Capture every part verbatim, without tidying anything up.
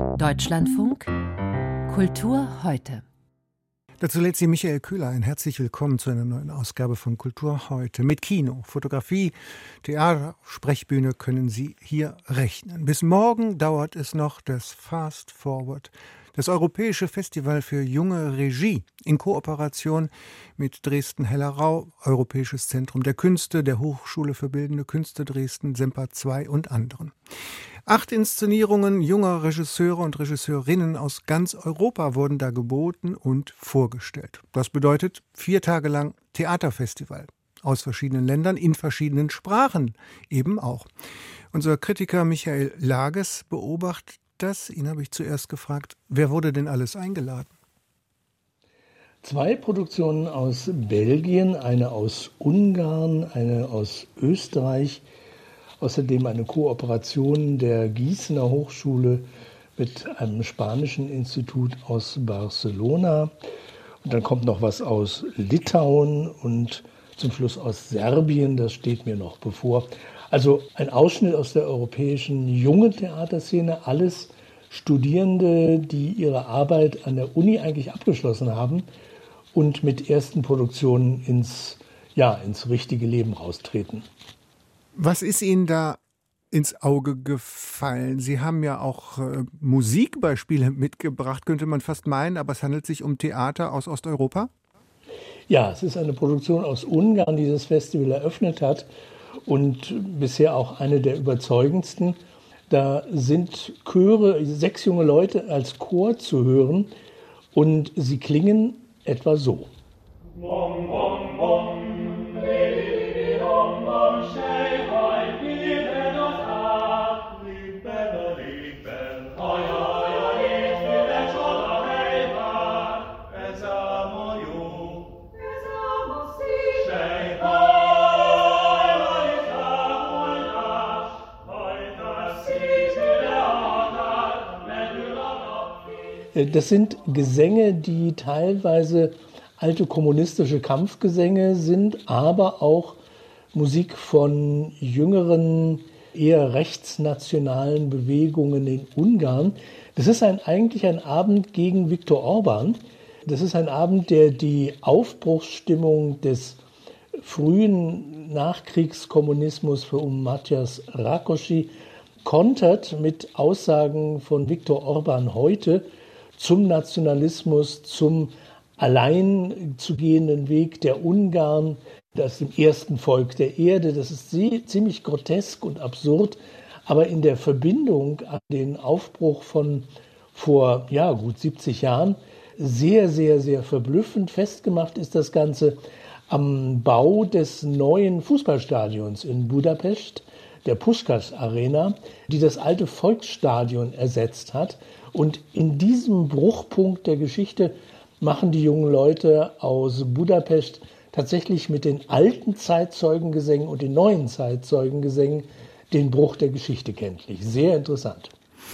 Deutschlandfunk Kultur heute. Dazu lädt Sie Michael Köhler ein. Herzlich willkommen zu einer neuen Ausgabe von Kultur heute. Mit Kino, Fotografie, Theater, Sprechbühne können Sie hier rechnen. Bis morgen dauert es noch das Fast Forward, das Europäische Festival für junge Regie in Kooperation mit Dresden-Hellerau, Europäisches Zentrum der Künste, der Hochschule für Bildende Künste Dresden, Semper zwei und anderen. Acht Inszenierungen junger Regisseure und Regisseurinnen aus ganz Europa wurden da geboten und vorgestellt. Das bedeutet vier Tage lang Theaterfestival aus verschiedenen Ländern, in verschiedenen Sprachen eben auch. Unser Kritiker Michael Lages beobachtet das. Ihn habe ich zuerst gefragt, wer wurde denn alles eingeladen? Zwei Produktionen aus Belgien, eine aus Ungarn, eine aus Österreich. Außerdem eine Kooperation der Gießener Hochschule mit einem spanischen Institut aus Barcelona. Und dann kommt noch was aus Litauen und zum Schluss aus Serbien, das steht mir noch bevor. Also ein Ausschnitt aus der europäischen jungen Theaterszene, alles Studierende, die ihre Arbeit an der Uni eigentlich abgeschlossen haben und mit ersten Produktionen ins, ja, ins richtige Leben raustreten. Was ist Ihnen da ins Auge gefallen? Sie haben ja auch äh, Musikbeispiele mitgebracht, könnte man fast meinen, aber es handelt sich um Theater aus Osteuropa? Ja, es ist eine Produktion aus Ungarn, die das Festival eröffnet hat und bisher auch eine der überzeugendsten. Da sind Chöre, sechs junge Leute als Chor zu hören und sie klingen etwa so. Bom, bom, bom. Das sind Gesänge, die teilweise alte kommunistische Kampfgesänge sind, aber auch Musik von jüngeren, eher rechtsnationalen Bewegungen in Ungarn. Das ist ein, eigentlich ein Abend gegen Viktor Orban. Das ist ein Abend, der die Aufbruchsstimmung des frühen Nachkriegskommunismus um Matyas Rákosi kontert mit Aussagen von Viktor Orban heute zum Nationalismus, zum allein zu gehenden Weg der Ungarn, das dem ersten Volk der Erde. Das ist ziemlich grotesk und absurd, aber in der Verbindung an den Aufbruch von vor ja, gut siebzig Jahren sehr, sehr, sehr verblüffend. Festgemacht ist das Ganze am Bau des neuen Fußballstadions in Budapest, der Puskás Arena, die das alte Volksstadion ersetzt hat. Und in diesem Bruchpunkt der Geschichte machen die jungen Leute aus Budapest tatsächlich mit den alten Zeitzeugengesängen und den neuen Zeitzeugengesängen den Bruch der Geschichte kenntlich. Sehr interessant.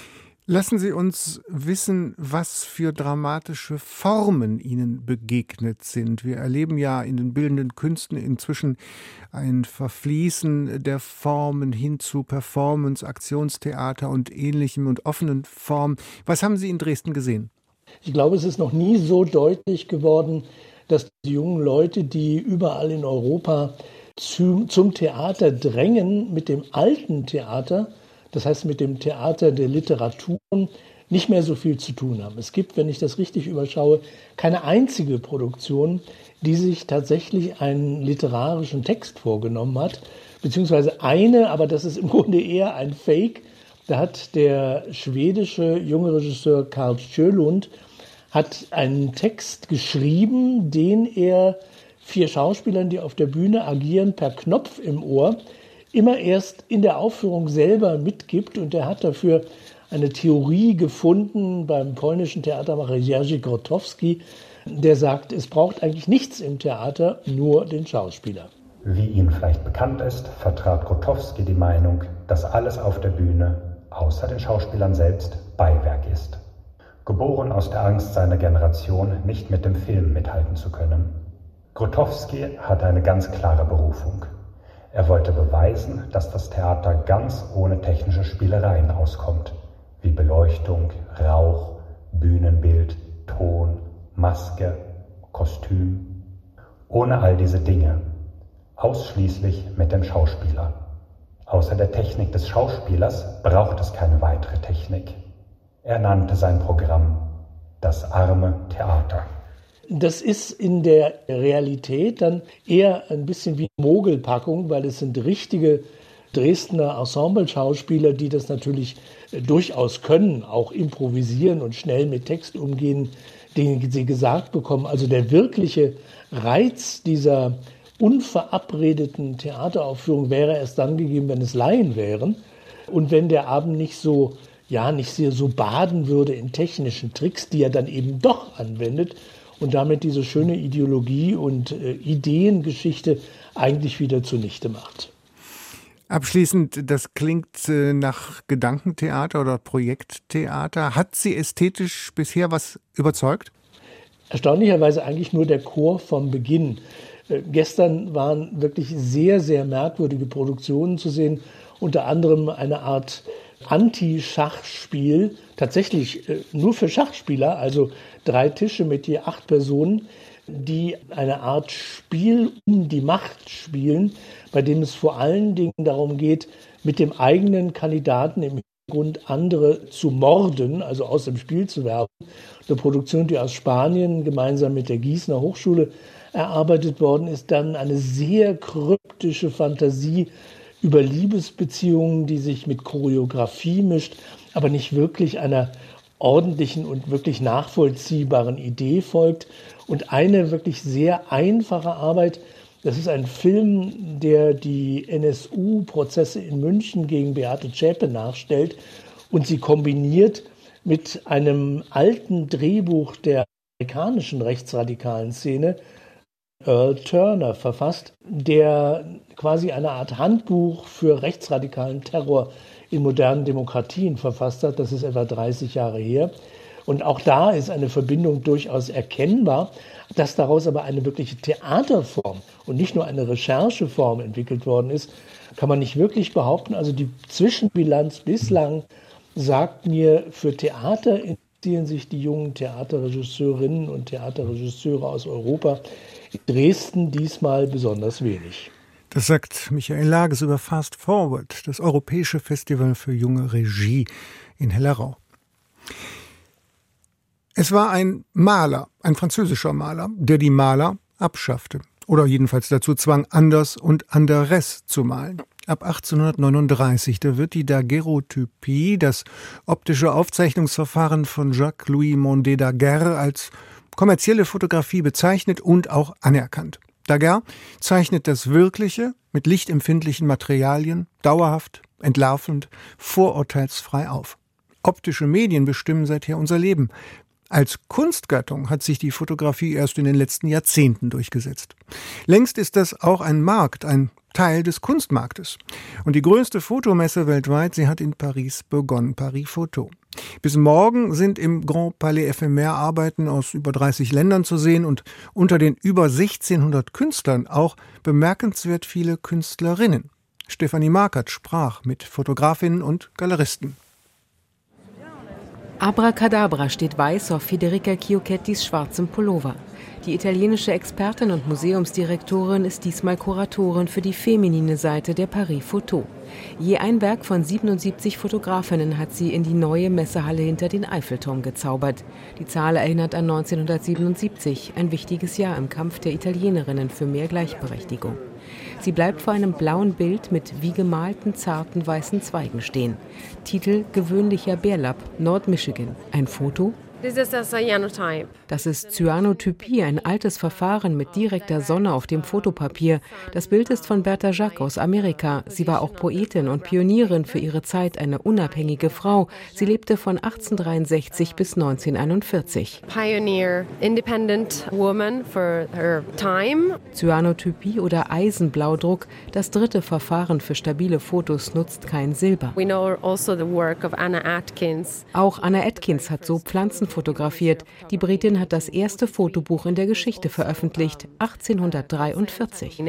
Lassen Sie uns wissen, was für dramatische Formen Ihnen begegnet sind. Wir erleben ja in den bildenden Künsten inzwischen ein Verfließen der Formen hin zu Performance, Aktionstheater und ähnlichem und offenen Formen. Was haben Sie in Dresden gesehen? Ich glaube, es ist noch nie so deutlich geworden, dass die jungen Leute, die überall in Europa zu, zum Theater drängen, mit dem alten Theater, das heißt mit dem Theater der Literaturen, nicht mehr so viel zu tun haben. Es gibt, wenn ich das richtig überschaue, keine einzige Produktion, die sich tatsächlich einen literarischen Text vorgenommen hat, beziehungsweise eine, aber das ist im Grunde eher ein Fake. Da hat der schwedische junge Regisseur Carl Sjölund hat einen Text geschrieben, den er vier Schauspielern, die auf der Bühne agieren, per Knopf im Ohr immer erst in der Aufführung selber mitgibt. Und er hat dafür eine Theorie gefunden beim polnischen Theatermacher Jerzy Grotowski, der sagt, es braucht eigentlich nichts im Theater, nur den Schauspieler. Wie Ihnen vielleicht bekannt ist, vertrat Grotowski die Meinung, dass alles auf der Bühne, außer den Schauspielern selbst, Beiwerk ist. Geboren aus der Angst seiner Generation, nicht mit dem Film mithalten zu können. Grotowski hatte eine ganz klare Berufung. Er wollte beweisen, dass das Theater ganz ohne technische Spielereien auskommt. wie Beleuchtung, Rauch, Bühnenbild, Ton, Maske, Kostüm. Ohne all diese Dinge, ausschließlich mit dem Schauspieler. Außer der Technik des Schauspielers braucht es keine weitere Technik. Er nannte sein Programm das arme Theater. Das ist in der Realität dann eher ein bisschen wie Mogelpackung, weil es sind richtige Dresdner Ensemble-Schauspieler, die das natürlich durchaus können, auch improvisieren und schnell mit Text umgehen, den sie gesagt bekommen. Also der wirkliche Reiz dieser unverabredeten Theateraufführung wäre erst dann gegeben, wenn es Laien wären und wenn der Abend nicht so, ja, nicht sehr so baden würde in technischen Tricks, die er dann eben doch anwendet und damit diese schöne Ideologie und äh, Ideengeschichte eigentlich wieder zunichte macht. Abschließend, das klingt äh, nach Gedankentheater oder Projekttheater. Hat Sie ästhetisch bisher was überzeugt? Erstaunlicherweise eigentlich nur der Chor vom Beginn. Äh, gestern waren wirklich sehr, sehr merkwürdige Produktionen zu sehen, unter anderem eine Art Anti-Schachspiel, tatsächlich äh, nur für Schachspieler, also drei Tische mit je acht Personen, die eine Art Spiel um die Macht spielen, bei dem es vor allen Dingen darum geht, mit dem eigenen Kandidaten im Hintergrund andere zu morden, also aus dem Spiel zu werfen. Eine Produktion, die aus Spanien gemeinsam mit der Gießener Hochschule erarbeitet worden ist, dann eine sehr kryptische Fantasie über Liebesbeziehungen, die sich mit Choreografie mischt, aber nicht wirklich einer ordentlichen und wirklich nachvollziehbaren Idee folgt. Und eine wirklich sehr einfache Arbeit, das ist ein Film, der die N S U-Prozesse in München gegen Beate Zschäpe nachstellt und sie kombiniert mit einem alten Drehbuch der amerikanischen rechtsradikalen Szene, Earl Turner verfasst, der quasi eine Art Handbuch für rechtsradikalen Terror in modernen Demokratien verfasst hat. Das ist etwa dreißig Jahre her. Und auch da ist eine Verbindung durchaus erkennbar, dass daraus aber eine wirkliche Theaterform und nicht nur eine Rechercheform entwickelt worden ist, kann man nicht wirklich behaupten. Also die Zwischenbilanz bislang sagt mir, für Theater interessieren sich die jungen Theaterregisseurinnen und Theaterregisseure aus Europa in Dresden diesmal besonders wenig. Das sagt Michael Lages über Fast Forward, das Europäische Festival für junge Regie in Hellerau. Es war ein Maler, ein französischer Maler, der die Maler abschaffte oder jedenfalls dazu zwang, anders und anderes zu malen. Ab achtzehnhundertneununddreißig, da wird die Daguerreotypie, das optische Aufzeichnungsverfahren von Jacques-Louis Mondé Daguerre, als kommerzielle Fotografie bezeichnet und auch anerkannt. Daguerre zeichnet das Wirkliche mit lichtempfindlichen Materialien dauerhaft, entlarvend, vorurteilsfrei auf. Optische Medien bestimmen seither unser Leben. Als Kunstgattung hat sich die Fotografie erst in den letzten Jahrzehnten durchgesetzt. Längst ist das auch ein Markt, ein Teil des Kunstmarktes. Und die größte Fotomesse weltweit, sie hat in Paris begonnen, Paris Photo. Bis morgen sind im Grand Palais Éphémère Arbeiten aus über dreißig Ländern zu sehen und unter den über sechzehnhundert Künstlern auch bemerkenswert viele Künstlerinnen. Stefanie Markert sprach mit Fotografinnen und Galeristen. Abracadabra steht weiß auf Federica Chiochettis schwarzem Pullover. Die italienische Expertin und Museumsdirektorin ist diesmal Kuratorin für die feminine Seite der Paris Photo. Je ein Werk von siebenundsiebzig Fotografinnen hat sie in die neue Messehalle hinter den Eiffelturm gezaubert. Die Zahl erinnert an neunzehnhundertsiebenundsiebzig, ein wichtiges Jahr im Kampf der Italienerinnen für mehr Gleichberechtigung. Sie bleibt vor einem blauen Bild mit wie gemalten zarten weißen Zweigen stehen. Titel: Gewöhnlicher Bärlapp, Nord-Michigan. Ein Foto: This is a cyanotype. Das ist Cyanotypie, ein altes Verfahren mit direkter Sonne auf dem Fotopapier. Das Bild ist von Berta Jacques aus Amerika. Sie war auch Poetin und Pionierin für ihre Zeit, eine unabhängige Frau. Sie lebte von achtzehnhundertdreiundsechzig bis neunzehnhunderteinundvierzig. Pioneer, independent woman for her time. Cyanotypie oder Eisenblaudruck, das dritte Verfahren für stabile Fotos, nutzt kein Silber. We know also the work of Anna Atkins. Auch Anna Atkins hat so Pflanzen fotografiert. Die Britin hat das erste Fotobuch in der Geschichte veröffentlicht, achtzehnhundertdreiundvierzig.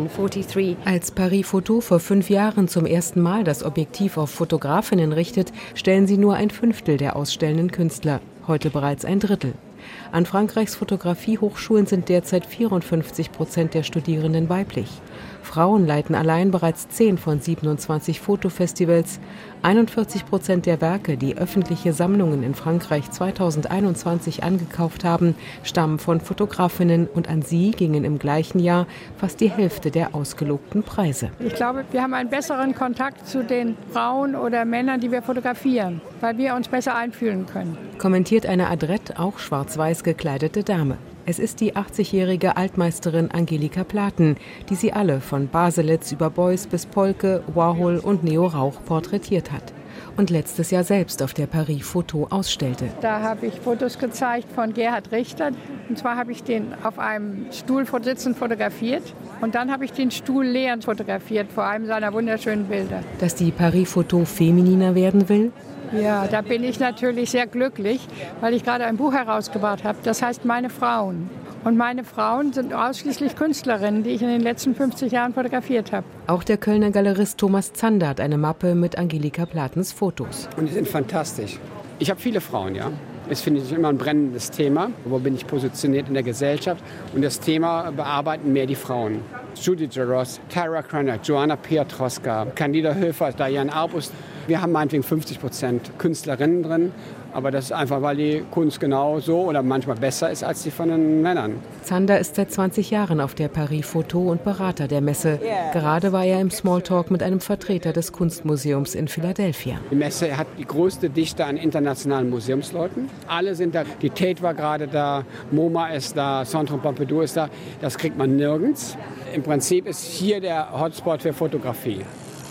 Als Paris Photo vor fünf Jahren zum ersten Mal das Objektiv auf Fotografinnen richtet, stellen sie nur ein Fünftel der ausstellenden Künstler, heute bereits ein Drittel. An Frankreichs Fotografiehochschulen sind derzeit vierundfünfzig Prozent der Studierenden weiblich. Frauen leiten allein bereits zehn von siebenundzwanzig Fotofestivals. einundvierzig Prozent der Werke, die öffentliche Sammlungen in Frankreich zweitausendeinundzwanzig angekauft haben, stammen von Fotografinnen und an sie gingen im gleichen Jahr fast die Hälfte der ausgelobten Preise. Ich glaube, wir haben einen besseren Kontakt zu den Frauen oder Männern, die wir fotografieren, weil wir uns besser einfühlen können. Kommentiert eine adrett auch schwarz-weiß gekleidete Dame. Es ist die achtzigjährige Altmeisterin Angelika Platen, die sie alle von Baselitz über Beuys bis Polke, Warhol und Neo Rauch porträtiert hat und letztes Jahr selbst auf der Paris Photo ausstellte. Da habe ich Fotos gezeigt von Gerhard Richter. Und zwar habe ich den auf einem Stuhl sitzend fotografiert. Und dann habe ich den Stuhl leer fotografiert vor einem seiner wunderschönen Bilder. Dass die Paris Photo femininer werden will? Ja, da bin ich natürlich sehr glücklich, weil ich gerade ein Buch herausgebracht habe. Das heißt Meine Frauen. Und meine Frauen sind ausschließlich Künstlerinnen, die ich in den letzten fünfzig Jahren fotografiert habe. Auch der Kölner Galerist Thomas Zander hat eine Mappe mit Angelika Platens Fotos. Und die sind fantastisch. Ich habe viele Frauen, ja. Das finde ich immer ein brennendes Thema. Wo bin ich positioniert in der Gesellschaft? Und das Thema bearbeiten mehr die Frauen. Judy Jaros, Tara Cranach, Joanna Piotrowska, Candida Höfer, Diane Arbus. Wir haben meinetwegen fünfzig Prozent Künstlerinnen drin. Aber das ist einfach, weil die Kunst genau so oder manchmal besser ist als die von den Männern. Zander ist seit zwanzig Jahren auf der Paris Photo und Berater der Messe. Gerade war er im Smalltalk mit einem Vertreter des Kunstmuseums in Philadelphia. Die Messe hat die größte Dichte an internationalen Museumsleuten. Alle sind da. Die Tate war gerade da, MoMA ist da, Centre Pompidou ist da. Das kriegt man nirgends. Im Prinzip ist hier der Hotspot für Fotografie.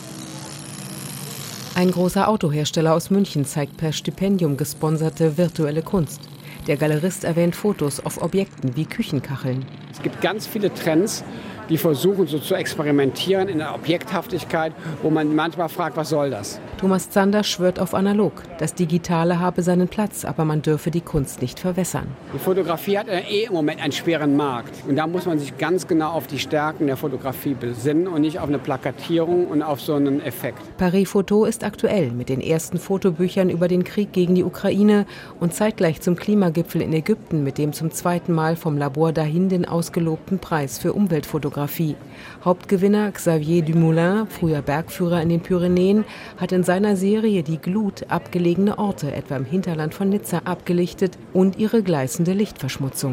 Ein großer Autohersteller aus München zeigt per Stipendium gesponserte virtuelle Kunst. Der Galerist erwähnt Fotos auf Objekten wie Küchenkacheln. Es gibt ganz viele Trends, die versuchen so zu experimentieren in der Objekthaftigkeit, wo man manchmal fragt, was soll das? Thomas Zander schwört auf analog. Das Digitale habe seinen Platz, aber man dürfe die Kunst nicht verwässern. Die Fotografie hat eh im Moment einen schweren Markt. Und da muss man sich ganz genau auf die Stärken der Fotografie besinnen und nicht auf eine Plakatierung und auf so einen Effekt. Paris Photo ist aktuell mit den ersten Fotobüchern über den Krieg gegen die Ukraine und zeitgleich zum Klimagipfel in Ägypten mit dem zum zweiten Mal vom Labor Dahinden ausgelobten Preis für Umweltfotografie. Hauptgewinner Xavier Dumoulin, früher Bergführer in den Pyrenäen, hat in seiner Serie Die Glut abgelegene Orte, etwa im Hinterland von Nizza, abgelichtet und ihre gleißende Lichtverschmutzung.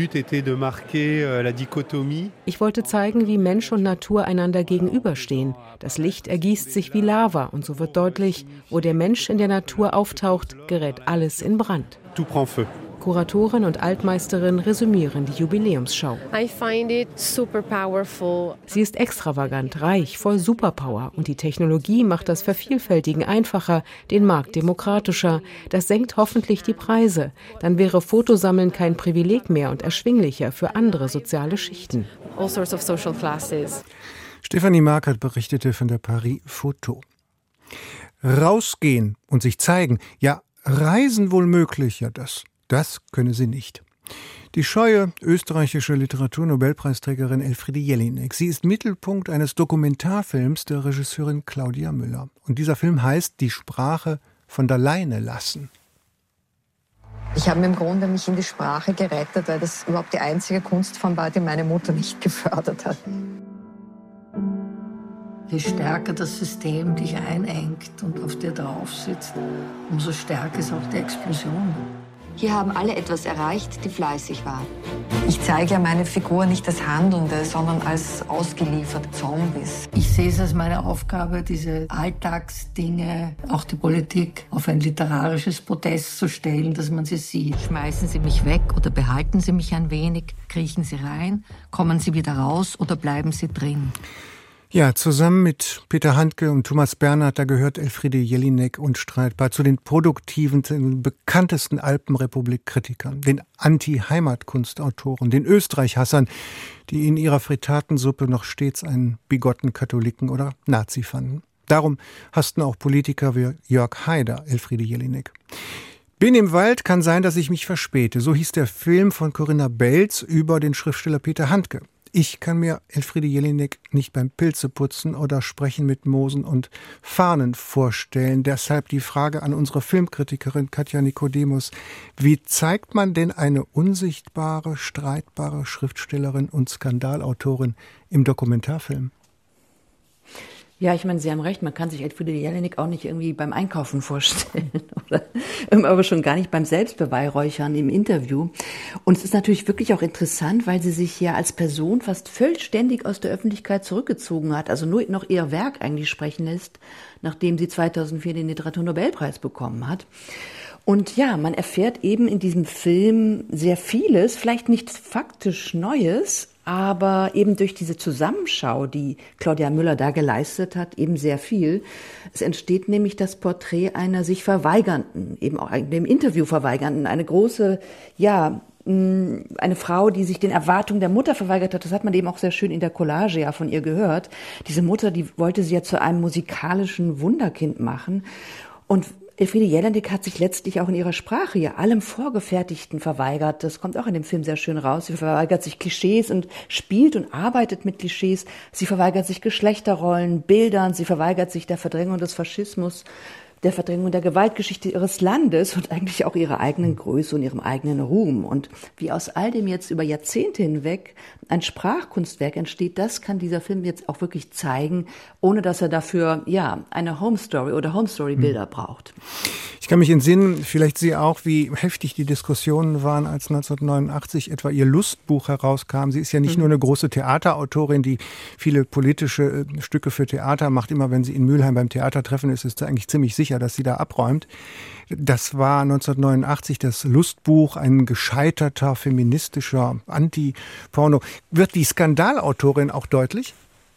Ich wollte zeigen, wie Mensch und Natur einander gegenüberstehen. Das Licht ergießt sich wie Lava und so wird deutlich, wo der Mensch in der Natur auftaucht, gerät alles in Brand. Kuratorin und Altmeisterin resümieren die Jubiläumsschau. I find it super powerful. Sie ist extravagant, reich, voll Superpower und die Technologie macht das Vervielfältigen einfacher, den Markt demokratischer. Das senkt hoffentlich die Preise. Dann wäre Fotosammeln kein Privileg mehr und erschwinglicher für andere soziale Schichten. All sorts of social classes. Stefanie Markert berichtete von der Paris Photo. Rausgehen und sich zeigen, ja, reisen wohl möglich, ja das. Das könne sie nicht. Die scheue österreichische Literaturnobelpreisträgerin Elfriede Jelinek. Sie ist Mittelpunkt eines Dokumentarfilms der Regisseurin Claudia Müller. Und dieser Film heißt Die Sprache von der Leine lassen. Ich habe im Grunde mich in die Sprache gerettet, weil das überhaupt die einzige Kunstform war, die meine Mutter nicht gefördert hat. Je stärker das System dich einengt und auf dir drauf sitzt, umso stärker ist auch die Explosion. Hier haben alle etwas erreicht, die fleißig waren. Ich zeige ja meine Figur nicht als Handelnde, sondern als ausgelieferte Zombies. Ich sehe es als meine Aufgabe, diese Alltagsdinge, auch die Politik, auf ein literarisches Podest zu stellen, dass man sie sieht. Schmeißen Sie mich weg oder behalten Sie mich ein wenig? Kriechen Sie rein? Kommen Sie wieder raus oder bleiben Sie drin? Ja, zusammen mit Peter Handke und Thomas Bernhard, da gehört Elfriede Jelinek unstreitbar zu den produktiven, den bekanntesten Alpenrepublik-Kritikern, den Anti-Heimatkunstautoren, den Österreich-Hassern, die in ihrer Fritatensuppe noch stets einen bigotten Katholiken oder Nazi fanden. Darum hassten auch Politiker wie Jörg Haider Elfriede Jelinek. Bin im Wald, kann sein, dass ich mich verspäte. So hieß der Film von Corinna Belz über den Schriftsteller Peter Handke. Ich kann mir Elfriede Jelinek nicht beim Pilzeputzen oder Sprechen mit Moosen und Fahnen vorstellen. Deshalb die Frage an unsere Filmkritikerin Katja Nikodemus. Wie zeigt man denn eine unsichtbare, streitbare Schriftstellerin und Skandalautorin im Dokumentarfilm? Ja, ich meine, Sie haben recht, man kann sich Elfriede Jelinek auch nicht irgendwie beim Einkaufen vorstellen oder aber schon gar nicht beim Selbstbeweihräuchern im Interview. Und es ist natürlich wirklich auch interessant, weil sie sich ja als Person fast vollständig aus der Öffentlichkeit zurückgezogen hat, also nur noch ihr Werk eigentlich sprechen lässt, nachdem sie zweitausendvier den Literaturnobelpreis bekommen hat. Und ja, man erfährt eben in diesem Film sehr vieles, vielleicht nicht faktisch Neues, aber eben durch diese Zusammenschau, die Claudia Müller da geleistet hat, eben sehr viel. Es entsteht nämlich das Porträt einer sich Verweigernden, eben auch dem Interview Verweigernden, eine große, ja, eine Frau, die sich den Erwartungen der Mutter verweigert hat. Das hat man eben auch sehr schön in der Collage ja von ihr gehört. Diese Mutter, die wollte sie ja zu einem musikalischen Wunderkind machen. Und Elfriede Jelinek hat sich letztlich auch in ihrer Sprache ja allem Vorgefertigten verweigert. Das kommt auch in dem Film sehr schön raus. Sie verweigert sich Klischees und spielt und arbeitet mit Klischees. Sie verweigert sich Geschlechterrollen, Bildern. Sie verweigert sich der Verdrängung des Faschismus, der Verdrängung der Gewaltgeschichte ihres Landes und eigentlich auch ihrer eigenen Größe und ihrem eigenen Ruhm. Und wie aus all dem jetzt über Jahrzehnte hinweg ein Sprachkunstwerk entsteht, das kann dieser Film jetzt auch wirklich zeigen, ohne dass er dafür ja eine Home Story oder Home Story Bilder hm. braucht. Ich kann mich entsinnen, vielleicht Sie auch, wie heftig die Diskussionen waren, als neunzehnhundertneunundachtzig etwa ihr Lustbuch herauskam. Sie ist ja nicht mhm. nur eine große Theaterautorin, die viele politische Stücke für Theater macht. Immer wenn sie in Mülheim beim Theatertreffen ist, ist sie eigentlich ziemlich sicher, dass sie da abräumt. Das war neunzehnhundertneunundachtzig das Lustbuch, ein gescheiterter feministischer Anti-Porno. Wird die Skandalautorin auch deutlich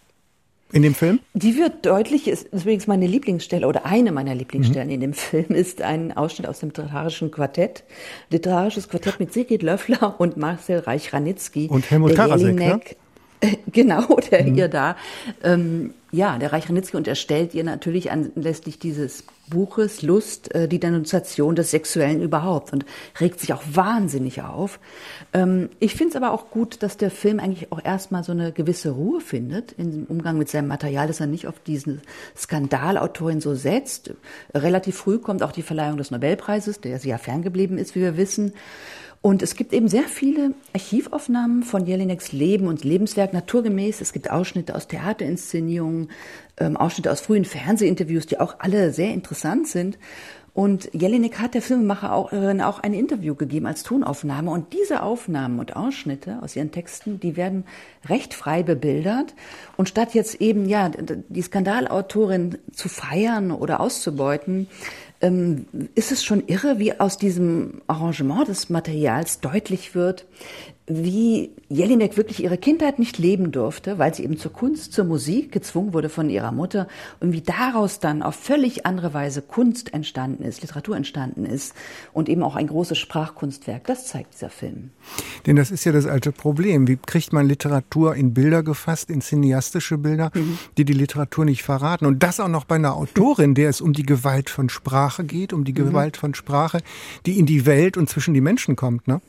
in dem Film? Die wird deutlich, ist übrigens meine Lieblingsstelle oder eine meiner Lieblingsstellen mhm. in dem Film ist ein Ausschnitt aus dem literarischen Quartett. Literarisches Quartett mit Sigrid Löffler und Marcel Reich-Ranitzky. Und Helmut Karasek, ne? Genau, der mhm. ihr da, ähm, ja, der Reich-Ranitzky, und er stellt ihr natürlich anlässlich dieses Buches Lust äh, die Denunziation des Sexuellen überhaupt und regt sich auch wahnsinnig auf. Ähm, ich finde es aber auch gut, dass der Film eigentlich auch erstmal so eine gewisse Ruhe findet im Umgang mit seinem Material, dass er nicht auf diesen Skandalautorin so setzt. Relativ früh kommt auch die Verleihung des Nobelpreises, der sie ja ferngeblieben ist, wie wir wissen. Und es gibt eben sehr viele Archivaufnahmen von Jelineks Leben und Lebenswerk naturgemäß. Es gibt Ausschnitte aus Theaterinszenierungen, ähm, Ausschnitte aus frühen Fernsehinterviews, die auch alle sehr interessant sind. Und Jelinek hat der Filmemacherin auch ein Interview gegeben als Tonaufnahme. Und diese Aufnahmen und Ausschnitte aus ihren Texten, die werden recht frei bebildert. Und statt jetzt eben ja die Skandalautorin zu feiern oder auszubeuten, ähm, ist es schon irre, wie aus diesem Arrangement des Materials deutlich wird, wie Jelinek wirklich ihre Kindheit nicht leben durfte, weil sie eben zur Kunst, zur Musik gezwungen wurde von ihrer Mutter und wie daraus dann auf völlig andere Weise Kunst entstanden ist, Literatur entstanden ist und eben auch ein großes Sprachkunstwerk. Das zeigt dieser Film. Denn das ist ja das alte Problem. Wie kriegt man Literatur in Bilder gefasst, in cineastische Bilder, mhm. die die Literatur nicht verraten? Und das auch noch bei einer Autorin, der es um die Gewalt von Sprache geht, um die mhm. Gewalt von Sprache, die in die Welt und zwischen die Menschen kommt, ne?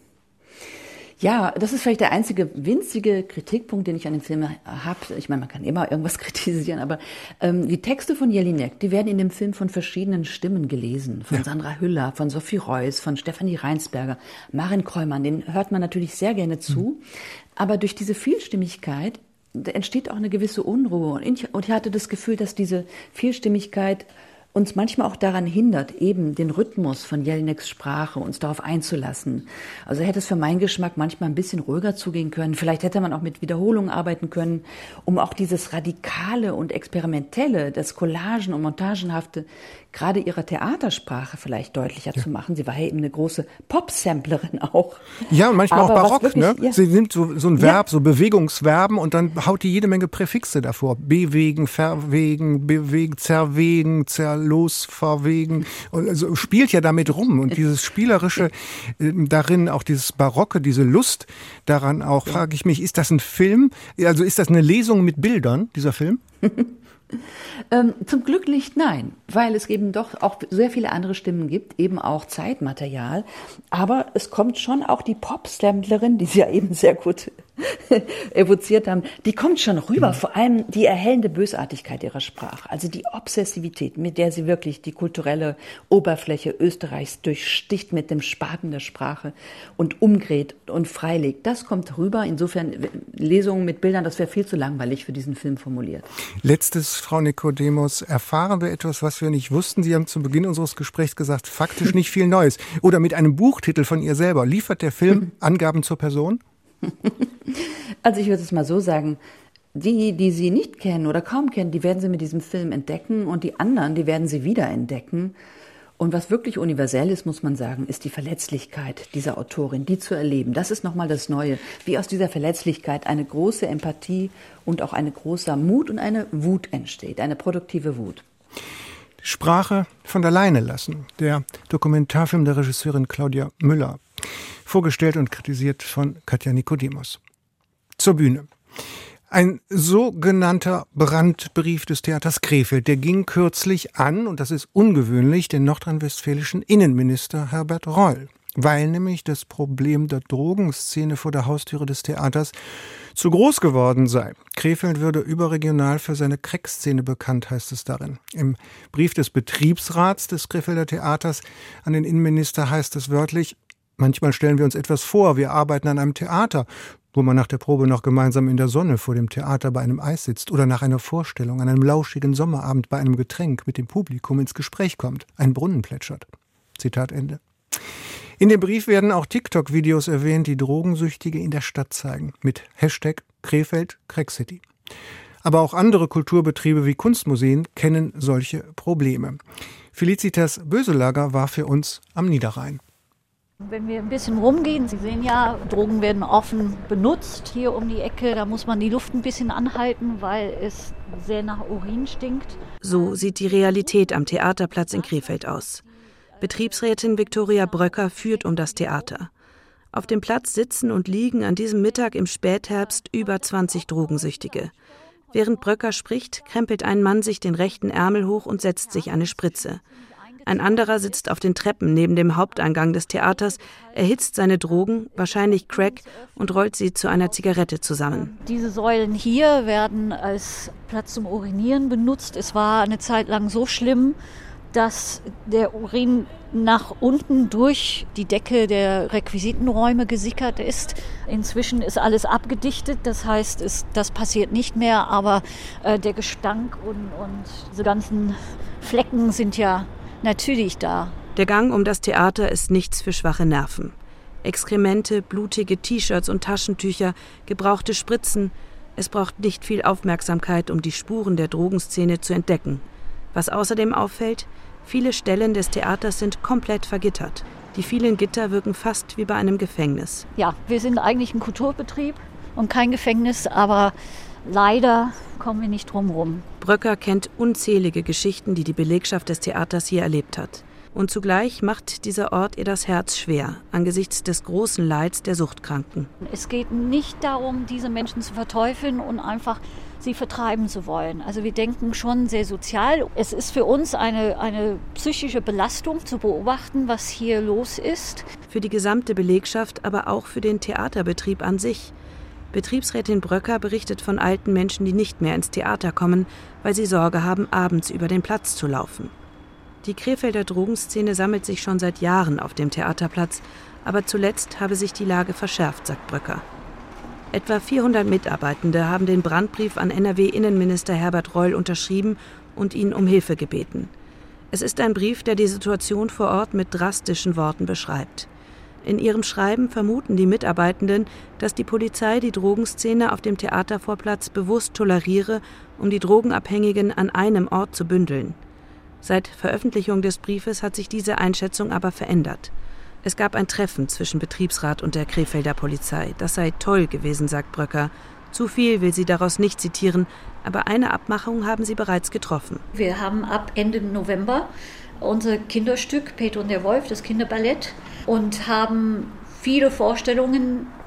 Ja, das ist vielleicht der einzige winzige Kritikpunkt, den ich an dem Film habe. Ich meine, man kann immer irgendwas kritisieren, aber ähm, die Texte von Jelinek, die werden in dem Film von verschiedenen Stimmen gelesen. Von ja. Sandra Hüller, von Sophie Reuss, von Stefanie Reinsberger, Maren Kräumann, den hört man natürlich sehr gerne zu. Mhm. Aber durch diese Vielstimmigkeit da entsteht auch eine gewisse Unruhe. Und ich, und ich hatte das Gefühl, dass diese Vielstimmigkeit uns manchmal auch daran hindert, eben den Rhythmus von Jelineks Sprache, uns darauf einzulassen. Also hätte es für meinen Geschmack manchmal ein bisschen ruhiger zugehen können. Vielleicht hätte man auch mit Wiederholungen arbeiten können, um auch dieses Radikale und Experimentelle, das Collagen- und Montagenhafte, gerade ihrer Theatersprache vielleicht deutlicher ja. zu machen. Sie war ja eben eine große Pop-Samplerin auch. Ja, und manchmal Aber auch barock, wirklich, ne? Ja. Sie nimmt so, so ein Verb, ja. so Bewegungsverben und dann haut die jede Menge Präfixe davor. Bewegen, verwegen, bewegen, zerwegen, zerlos, verwegen. Und also spielt ja damit rum. Und dieses Spielerische äh, darin, auch dieses Barocke, diese Lust daran auch, ja. frage ich mich, ist das ein Film? Also ist das eine Lesung mit Bildern, dieser Film? Ähm, zum Glück nicht, nein, weil es eben doch auch sehr viele andere Stimmen gibt, eben auch Zeitmaterial. Aber es kommt schon auch die Pop-Slammlerin, die Sie ja eben sehr gut evoziert haben, die kommt schon rüber, vor allem die erhellende Bösartigkeit ihrer Sprache, also die Obsessivität, mit der sie wirklich die kulturelle Oberfläche Österreichs durchsticht mit dem Spaten der Sprache und umgräht und freilegt. Das kommt rüber. Insofern Lesungen mit Bildern, das wäre viel zu langweilig für diesen Film formuliert. Letztes, Frau Nicodemus, erfahren wir etwas, was wir nicht wussten. Sie haben zu Beginn unseres Gesprächs gesagt, faktisch nicht viel Neues. Oder mit einem Buchtitel von ihr selber. Liefert der Film Angaben zur Person? Also ich würde es mal so sagen, die, die Sie nicht kennen oder kaum kennen, die werden Sie mit diesem Film entdecken und die anderen, die werden Sie wiederentdecken. Und was wirklich universell ist, muss man sagen, ist die Verletzlichkeit dieser Autorin, die zu erleben. Das ist nochmal das Neue, wie aus dieser Verletzlichkeit eine große Empathie und auch ein großer Mut und eine Wut entsteht, eine produktive Wut. Sprache von der Leine lassen. Der Dokumentarfilm der Regisseurin Claudia Müller. Vorgestellt und kritisiert von Katja Nicodemus. Zur Bühne. Ein sogenannter Brandbrief des Theaters Krefeld, der ging kürzlich an, und das ist ungewöhnlich, den nordrhein-westfälischen Innenminister Herbert Reul, weil nämlich das Problem der Drogenszene vor der Haustüre des Theaters zu groß geworden sei. Krefeld würde überregional für seine Crack-Szene bekannt, heißt es darin. Im Brief des Betriebsrats des Krefelder Theaters an den Innenminister heißt es wörtlich: Manchmal stellen wir uns etwas vor, wir arbeiten an einem Theater, wo man nach der Probe noch gemeinsam in der Sonne vor dem Theater bei einem Eis sitzt oder nach einer Vorstellung an einem lauschigen Sommerabend bei einem Getränk mit dem Publikum ins Gespräch kommt, ein Brunnen plätschert. Zitat Ende. In dem Brief werden auch TikTok-Videos erwähnt, die Drogensüchtige in der Stadt zeigen, mit Hashtag Krefeld Crack City. Aber auch andere Kulturbetriebe wie Kunstmuseen kennen solche Probleme. Felicitas Böselager war für uns am Niederrhein. Wenn wir ein bisschen rumgehen, Sie sehen ja, Drogen werden offen benutzt hier um die Ecke. Da muss man die Luft ein bisschen anhalten, weil es sehr nach Urin stinkt. So sieht die Realität am Theaterplatz in Krefeld aus. Betriebsrätin Viktoria Bröcker führt um das Theater. Auf dem Platz sitzen und liegen an diesem Mittag im Spätherbst über zwanzig Drogensüchtige. Während Bröcker spricht, krempelt ein Mann sich den rechten Ärmel hoch und setzt sich eine Spritze. Ein anderer sitzt auf den Treppen neben dem Haupteingang des Theaters, erhitzt seine Drogen, wahrscheinlich Crack, und rollt sie zu einer Zigarette zusammen. Diese Säulen hier werden als Platz zum Urinieren benutzt. Es war eine Zeit lang so schlimm, dass der Urin nach unten durch die Decke der Requisitenräume gesickert ist. Inzwischen ist alles abgedichtet, das heißt, es, das passiert nicht mehr, aber äh, der Gestank und, und diese ganzen Flecken sind ja natürlich da. Der Gang um das Theater ist nichts für schwache Nerven. Exkremente, blutige T-Shirts und Taschentücher, gebrauchte Spritzen. Es braucht nicht viel Aufmerksamkeit, um die Spuren der Drogenszene zu entdecken. Was außerdem auffällt: Viele Stellen des Theaters sind komplett vergittert. Die vielen Gitter wirken fast wie bei einem Gefängnis. Ja, wir sind eigentlich ein Kulturbetrieb und kein Gefängnis, aber leider kommen wir nicht drum rum. Bröcker kennt unzählige Geschichten, die die Belegschaft des Theaters hier erlebt hat. Und zugleich macht dieser Ort ihr das Herz schwer, angesichts des großen Leids der Suchtkranken. Es geht nicht darum, diese Menschen zu verteufeln und einfach sie vertreiben zu wollen. Also wir denken schon sehr sozial. Es ist für uns eine, eine psychische Belastung zu beobachten, was hier los ist. Für die gesamte Belegschaft, aber auch für den Theaterbetrieb an sich. Betriebsrätin Bröcker berichtet von alten Menschen, die nicht mehr ins Theater kommen, weil sie Sorge haben, abends über den Platz zu laufen. Die Krefelder Drogenszene sammelt sich schon seit Jahren auf dem Theaterplatz, aber zuletzt habe sich die Lage verschärft, sagt Bröcker. Etwa vierhundert Mitarbeitende haben den Brandbrief an N R W-Innenminister Herbert Reul unterschrieben und ihn um Hilfe gebeten. Es ist ein Brief, der die Situation vor Ort mit drastischen Worten beschreibt. In ihrem Schreiben vermuten die Mitarbeitenden, dass die Polizei die Drogenszene auf dem Theatervorplatz bewusst toleriere, um die Drogenabhängigen an einem Ort zu bündeln. Seit Veröffentlichung des Briefes hat sich diese Einschätzung aber verändert. Es gab ein Treffen zwischen Betriebsrat und der Krefelder Polizei. Das sei toll gewesen, sagt Bröcker. Zu viel will sie daraus nicht zitieren, aber eine Abmachung haben sie bereits getroffen. Wir haben ab Ende November unser Kinderstück Peter und der Wolf, das Kinderballett, und haben viele Vorstellungen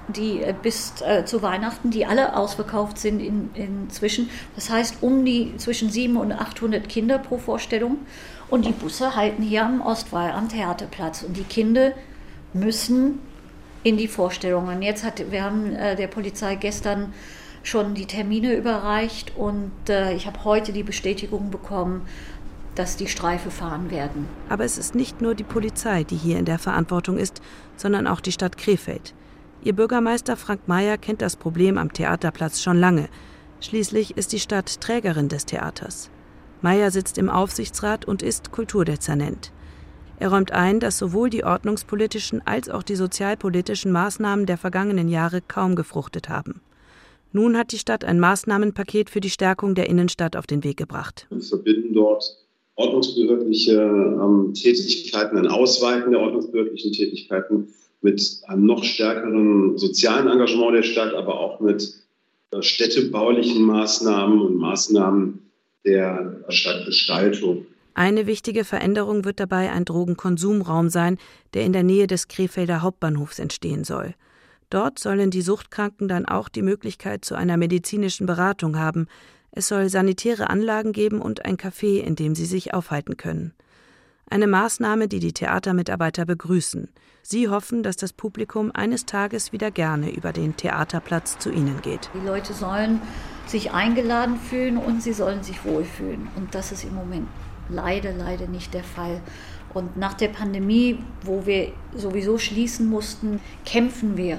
die äh, bis äh, zu Weihnachten, die alle ausverkauft sind in, inzwischen. Das heißt, um die zwischen siebenhundert und achthundert Kinder pro Vorstellung. Und die Busse halten hier am Ostwall am Theaterplatz. Und die Kinder müssen in die Vorstellungen. Jetzt hat, wir haben äh, der Polizei gestern schon die Termine überreicht und äh, ich habe heute die Bestätigung bekommen, dass die Streife fahren werden. Aber es ist nicht nur die Polizei, die hier in der Verantwortung ist, sondern auch die Stadt Krefeld. Ihr Bürgermeister Frank Mayer kennt das Problem am Theaterplatz schon lange. Schließlich ist die Stadt Trägerin des Theaters. Mayer sitzt im Aufsichtsrat und ist Kulturdezernent. Er räumt ein, dass sowohl die ordnungspolitischen als auch die sozialpolitischen Maßnahmen der vergangenen Jahre kaum gefruchtet haben. Nun hat die Stadt ein Maßnahmenpaket für die Stärkung der Innenstadt auf den Weg gebracht. Wir verbinden dort ordnungsbehördliche ähm, Tätigkeiten, ein Ausweiten der ordnungsbehördlichen Tätigkeiten mit einem noch stärkeren sozialen Engagement der Stadt, aber auch mit äh, städtebaulichen Maßnahmen und Maßnahmen der Stadtgestaltung. Eine wichtige Veränderung wird dabei ein Drogenkonsumraum sein, der in der Nähe des Krefelder Hauptbahnhofs entstehen soll. Dort sollen die Suchtkranken dann auch die Möglichkeit zu einer medizinischen Beratung haben. Es soll sanitäre Anlagen geben und ein Café, in dem sie sich aufhalten können. Eine Maßnahme, die die Theatermitarbeiter begrüßen. Sie hoffen, dass das Publikum eines Tages wieder gerne über den Theaterplatz zu ihnen geht. Die Leute sollen sich eingeladen fühlen und sie sollen sich wohlfühlen. Und das ist im Moment leider, leider nicht der Fall. Und nach der Pandemie, wo wir sowieso schließen mussten, kämpfen wir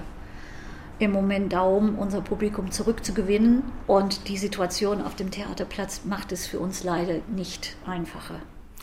im Moment darum, unser Publikum zurückzugewinnen. Und die Situation auf dem Theaterplatz macht es für uns leider nicht einfacher.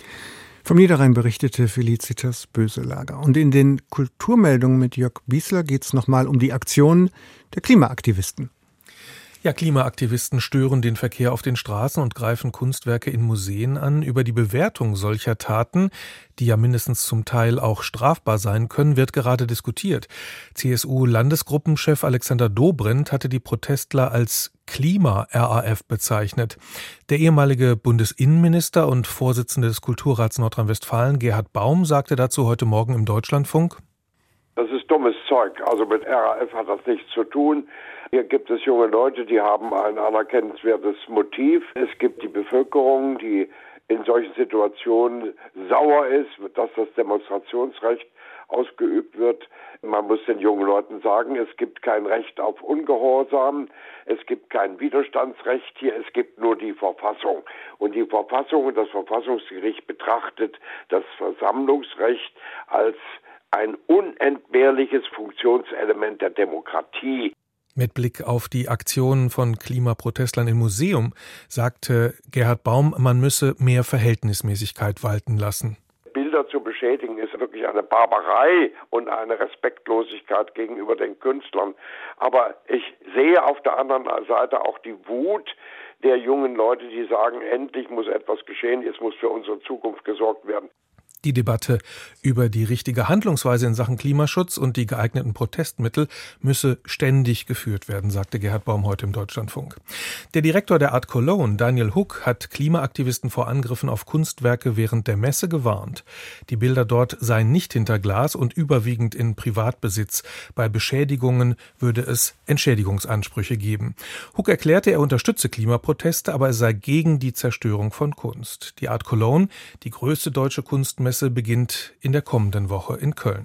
Vom Niederrhein berichtete Felicitas Böselager. Und in den Kulturmeldungen mit Jörg Biesler geht es nochmal um die Aktionen der Klimaaktivisten. Ja, Klimaaktivisten stören den Verkehr auf den Straßen und greifen Kunstwerke in Museen an. Über die Bewertung solcher Taten, die ja mindestens zum Teil auch strafbar sein können, wird gerade diskutiert. C S U-Landesgruppenchef Alexander Dobrindt hatte die Protestler als Klima-R A F bezeichnet. Der ehemalige Bundesinnenminister und Vorsitzende des Kulturrats Nordrhein-Westfalen, Gerhard Baum, sagte dazu heute Morgen im Deutschlandfunk: Das ist dummes Zeug. Also mit R A F hat das nichts zu tun. Hier gibt es junge Leute, die haben ein anerkennenswertes Motiv. Es gibt die Bevölkerung, die in solchen Situationen sauer ist, dass das Demonstrationsrecht ausgeübt wird. Man muss den jungen Leuten sagen, es gibt kein Recht auf Ungehorsam, es gibt kein Widerstandsrecht hier, es gibt nur die Verfassung. Und die Verfassung und das Verfassungsgericht betrachtet das Versammlungsrecht als ein unentbehrliches Funktionselement der Demokratie. Mit Blick auf die Aktionen von Klimaprotestlern im Museum sagte Gerhard Baum, man müsse mehr Verhältnismäßigkeit walten lassen. Bilder zu beschädigen ist wirklich eine Barbarei und eine Respektlosigkeit gegenüber den Künstlern. Aber ich sehe auf der anderen Seite auch die Wut der jungen Leute, die sagen, endlich muss etwas geschehen, es muss für unsere Zukunft gesorgt werden. Die Debatte über die richtige Handlungsweise in Sachen Klimaschutz und die geeigneten Protestmittel müsse ständig geführt werden, sagte Gerhard Baum heute im Deutschlandfunk. Der Direktor der Art Cologne, Daniel Huck, hat Klimaaktivisten vor Angriffen auf Kunstwerke während der Messe gewarnt. Die Bilder dort seien nicht hinter Glas und überwiegend in Privatbesitz. Bei Beschädigungen würde es Entschädigungsansprüche geben. Huck erklärte, er unterstütze Klimaproteste, aber er sei gegen die Zerstörung von Kunst. Die Art Cologne, die größte deutsche Kunstmesse, beginnt in der kommenden Woche in Köln.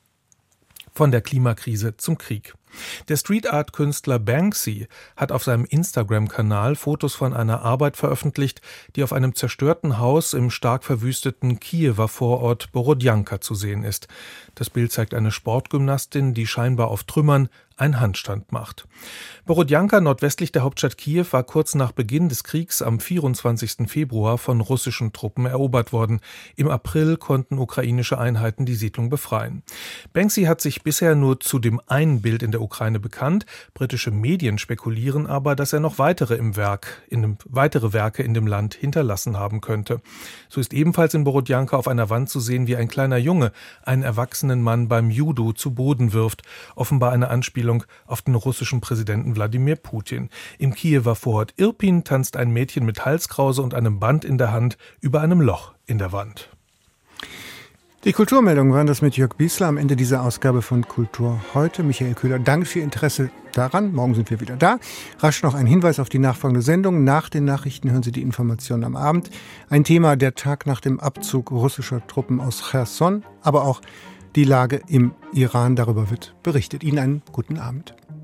Von der Klimakrise zum Krieg. Der Street-Art-Künstler Banksy hat auf seinem Instagram-Kanal Fotos von einer Arbeit veröffentlicht, die auf einem zerstörten Haus im stark verwüsteten Kiewer Vorort Borodjanka zu sehen ist. Das Bild zeigt eine Sportgymnastin, die scheinbar auf Trümmern einen Handstand macht. Borodjanka, nordwestlich der Hauptstadt Kiew, war kurz nach Beginn des Kriegs am vierundzwanzigsten Februar von russischen Truppen erobert worden. Im April konnten ukrainische Einheiten die Siedlung befreien. Banksy hat sich bisher nur zu dem einen Bild in der Ukraine bekannt. Britische Medien spekulieren aber, dass er noch weitere, im Werk, in dem, weitere Werke in dem Land hinterlassen haben könnte. So ist ebenfalls in Borodjanka auf einer Wand zu sehen, wie ein kleiner Junge einen erwachsenen Mann beim Judo zu Boden wirft. Offenbar eine Anspielung auf den russischen Präsidenten Wladimir Putin. Im Kiewer Vorort Irpin tanzt ein Mädchen mit Halskrause und einem Band in der Hand über einem Loch in der Wand. Die Kulturmeldungen waren das mit Jörg Biesler am Ende dieser Ausgabe von Kultur heute. Michael Köhler, danke für Ihr Interesse daran. Morgen sind wir wieder da. Rasch noch ein Hinweis auf die nachfolgende Sendung. Nach den Nachrichten hören Sie die Informationen am Abend. Ein Thema, der Tag nach dem Abzug russischer Truppen aus Cherson, aber auch die Lage im Iran. Darüber wird berichtet. Ihnen einen guten Abend.